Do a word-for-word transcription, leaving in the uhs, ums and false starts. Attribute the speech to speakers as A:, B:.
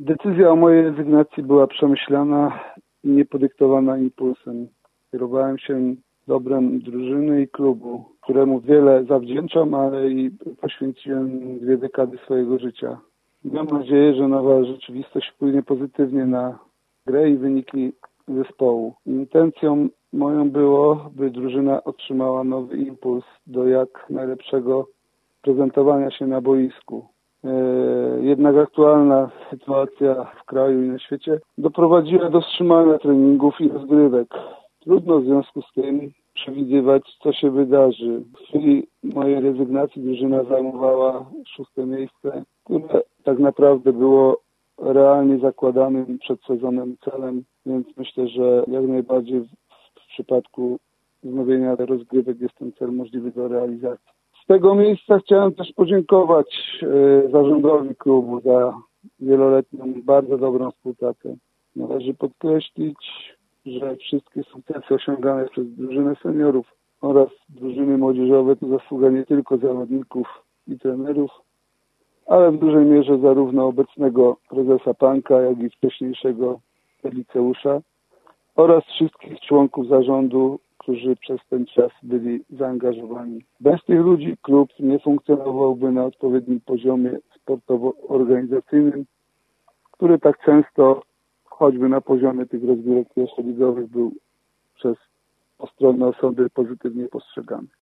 A: Decyzja o mojej rezygnacji była przemyślana i nie podyktowana impulsem. Kierowałem się dobrem drużyny i klubu, któremu wiele zawdzięczam, ale i poświęciłem dwie dekady swojego życia. Mam nadzieję, że nowa rzeczywistość wpłynie pozytywnie na grę i wyniki zespołu. Intencją moją było, by drużyna otrzymała nowy impuls do jak najlepszego prezentowania się na boisku. Jednak aktualna sytuacja w kraju i na świecie doprowadziła do wstrzymania treningów i rozgrywek. Trudno w związku z tym przewidywać, co się wydarzy. W chwili mojej rezygnacji drużyna zajmowała szóste miejsce, które tak naprawdę było realnie zakładanym przed sezonem celem, więc myślę, że jak najbardziej w, w przypadku wznowienia rozgrywek jest ten cel możliwy do realizacji. Z tego miejsca chciałem też podziękować e, zarządowi klubu za wieloletnią, bardzo dobrą współpracę. Należy podkreślić, że wszystkie sukcesy osiągane przez drużynę seniorów oraz drużyny młodzieżowe to zasługa nie tylko zawodników i trenerów, ale w dużej mierze zarówno obecnego prezesa Panka, jak i wcześniejszego Liceusza oraz wszystkich członków zarządu, którzy przez ten czas byli zaangażowani. Bez tych ludzi klub nie funkcjonowałby na odpowiednim poziomie sportowo-organizacyjnym, który tak często, choćby na poziomie tych rozgrywek pierwszoligowych, był przez postronne osoby pozytywnie postrzegany.